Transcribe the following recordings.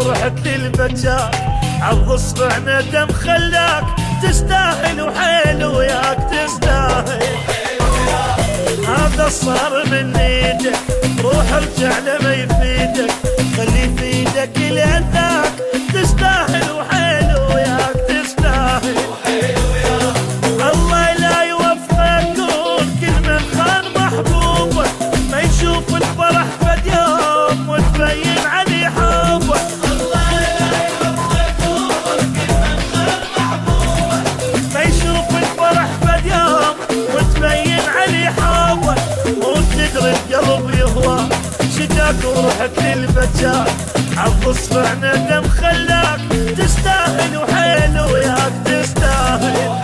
ورحت للبجاك، عض اصبع ندم خلاك، تستاهل وحيل وياك تستاهل. هذا صار من ايدك، روح ارجع لما يفيدك، خلي في ايدك لأنك تستاهل وحيل وياك تستاهل. الله لا يوفقك كل من خان محبوبه، ما يشوف الفرح فد يوم وتبين عليه حبه. الله لا يوفقك كل من خان محبوبه، ما يشوف الفرح فد يوم وتبين عليه حبه. وتدري القلب يهوى شجاك ورحت للبجاك، عض اصبع ندم خلاك، تستاهل وحيل وياك تستاهل.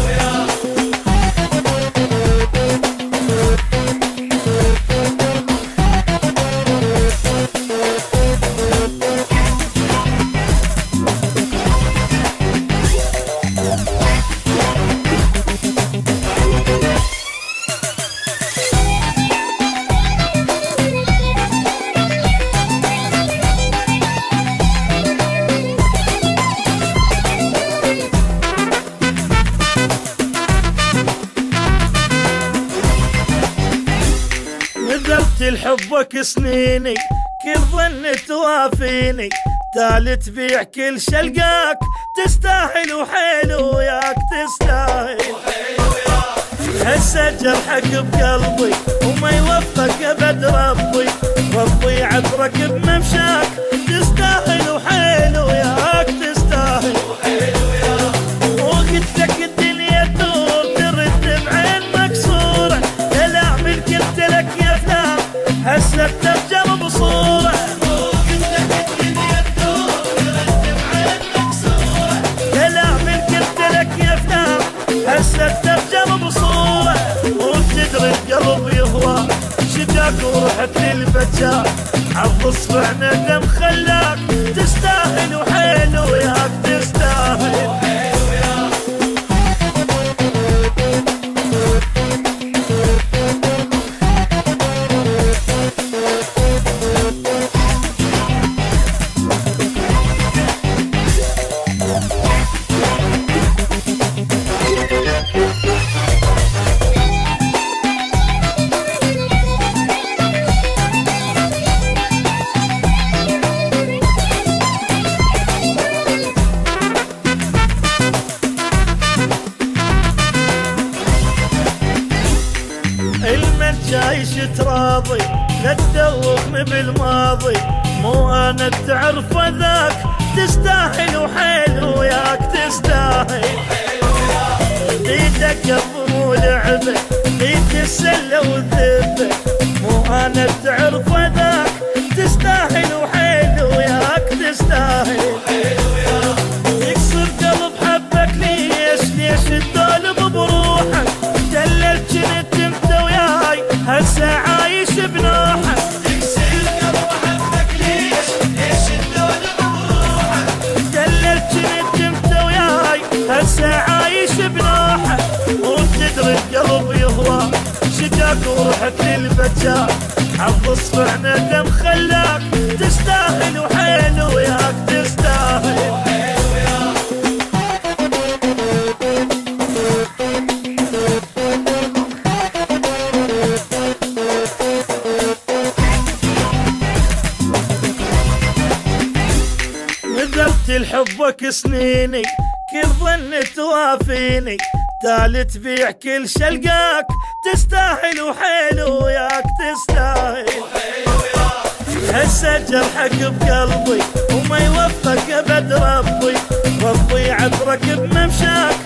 نذرت لحبك سنيني، كل ظن توافيني، تالي تبيع كل شلقاك، تستاهل وحيل وياك تستاهل. هسه جرحك بقلبي وما يوفقك ابد ربي، ربي يعبرك بممشاك، تستاهل وحيل وياك تستاهل. وقلت لك الدنيا تدور ترد بعين مكسوره، لا اعمل قلت لك يا فلان هسه بترجم بصوره. وقلت لك الدنيا تدور ترد بعين مكسوره، لا اعمل قلت لك يا فلان هسه بترجم بصوره. وتدري القلب يهوى شجاك ورحت للبجاك، عض اصبع ندم خلاك، تستاهل وحيل وياك تستاهل. جايش تراضي لا تدوخ بالماضي، مو انا تعرف ذاك، تستاهل وحيل وياك تستاهل. ايدك قلب ولعبه، ايد السله والذبه، مو انا تعرف ذاك، تستاهل وحيل وياك تستاهل. يكسر قلب حبك ليش تطالب بروحك، دللت جنت انت وياي هسه عايش بنوحك. يكسر قلب حبك ليش تطالب بروحك، دللت جنت انت وياي هسه عايش بنوحك. وتدري القلب يهوى شجاك ورحت للبجاك، عض اصبع ندم خلاك، تستاهل وحيل وياك تستاهل. نذرت لحبك سنيني، كل ظن توافيني، تالي تبيع كل شلقاك، تستاهل وحيل وياك تستاهل. هسه جرحك بقلبي وما يوفقك ابد ربي، ربي يعبرك بممشاك،